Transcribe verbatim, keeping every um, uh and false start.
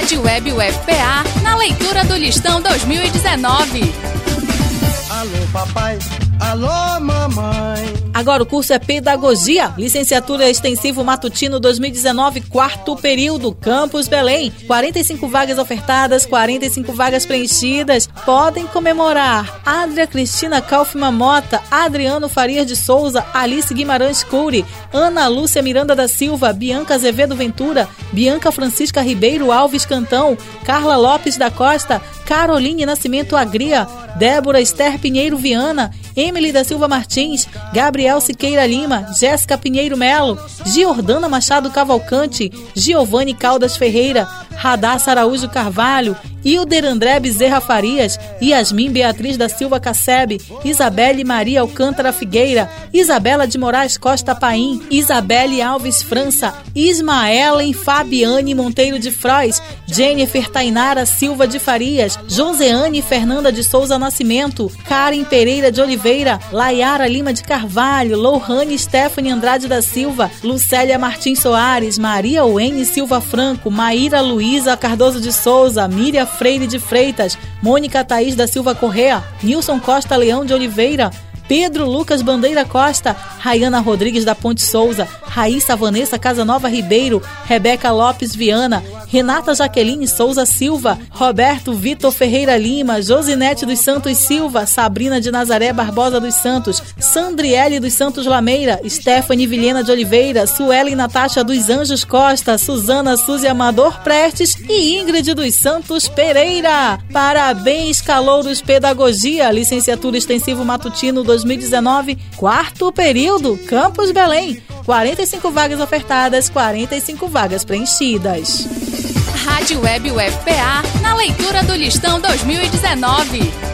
Rádio Web U F P A, na leitura do listão dois mil e dezenove. Alô, papai. Alô, mamãe. Agora o curso é Pedagogia, Licenciatura Extensivo Matutino dois mil e dezenove, quarto período, Campus Belém. quarenta e cinco vagas ofertadas, quarenta e cinco vagas preenchidas. Podem comemorar Adria Cristina Kaufmann Mota, Adriano Farias de Souza, Alice Guimarães Cury, Ana Lúcia Miranda da Silva, Bianca Azevedo Ventura, Bianca Francisca Ribeiro Alves Cantão, Carla Lopes da Costa, Caroline Nascimento Agria, Débora Esther Pinheiro Viana, Emily da Silva Martins, Gabriel Siqueira Lima, Jéssica Pinheiro Melo, Giordana Machado Cavalcante, Giovanni Caldas Ferreira, Radassa Araújo Carvalho, Hilder André Bezerra Farias, Yasmin Beatriz da Silva Cassebe, Isabelle Maria Alcântara Figueira, Isabela de Moraes Costa Paim, Isabelle Alves França, Ismaelen Fabiane Monteiro de Frois, Jennifer Tainara Silva de Farias, Joseane Fernanda de Souza Nascimento, Karen Pereira de Oliveira, Laiara Lima de Carvalho, Lohane Stephanie Andrade da Silva, Lucélia Martins Soares, Maria Wene Silva Franco, Maíra Luísa Cardoso de Souza, Miriam Freire de Freitas, Mônica Thaís da Silva Correa, Nilson Costa Leão de Oliveira, Pedro Lucas Bandeira Costa, Rayana Rodrigues da Ponte Souza, Raíssa Vanessa Casanova Ribeiro, Rebeca Lopes Viana, Renata Jaqueline Souza Silva, Roberto Vitor Ferreira Lima, Josinete dos Santos Silva, Sabrina de Nazaré Barbosa dos Santos, Sandriele dos Santos Lameira, Stephanie Vilhena de Oliveira, Suelen Natasha dos Anjos Costa, Suzana Suzy Amador Prestes e Ingrid dos Santos Pereira. Parabéns, calouros Pedagogia, Licenciatura Extensivo Matutino dois mil e dezenove, quarto período, Campus Belém. quarenta e cinco vagas ofertadas, quarenta e cinco vagas preenchidas. Rádio Web U F P A, na leitura do listão dois mil e dezenove.